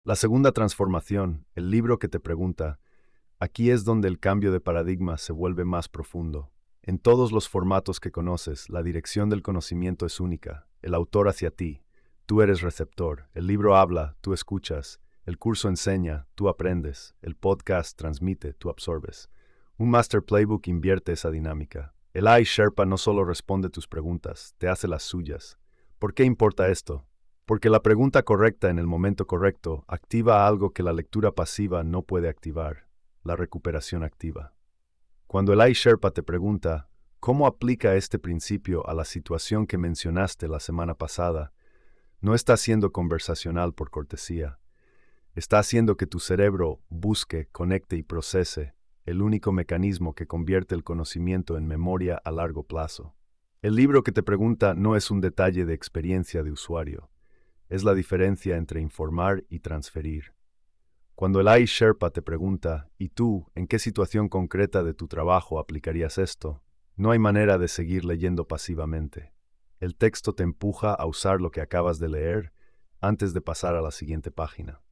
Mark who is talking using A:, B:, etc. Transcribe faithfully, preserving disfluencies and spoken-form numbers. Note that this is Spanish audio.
A: La segunda transformación, el libro que te pregunta, aquí es donde el cambio de paradigma se vuelve más profundo. En todos los formatos que conoces, la dirección del conocimiento es única, el autor hacia ti, tú eres receptor, el libro habla, tú escuchas, el curso enseña, tú aprendes, el podcast transmite, tú absorbes. Un Master Playbook invierte esa dinámica. El A I Sherpa no solo responde tus preguntas, te hace las suyas. ¿Por qué importa esto? Porque la pregunta correcta en el momento correcto activa algo que la lectura pasiva no puede activar, la recuperación activa. Cuando el iSherpa te pregunta, ¿cómo aplica este principio a la situación que mencionaste la semana pasada? No está siendo conversacional por cortesía. Está haciendo que tu cerebro busque, conecte y procese el único mecanismo que convierte el conocimiento en memoria a largo plazo. El libro que te pregunta no es un detalle de experiencia de usuario. Es la diferencia entre informar y transferir. Cuando el iSherpa te pregunta, ¿y tú, en qué situación concreta de tu trabajo aplicarías esto? No hay manera de seguir leyendo pasivamente. El texto te empuja a usar lo que acabas de leer antes de pasar a la siguiente página.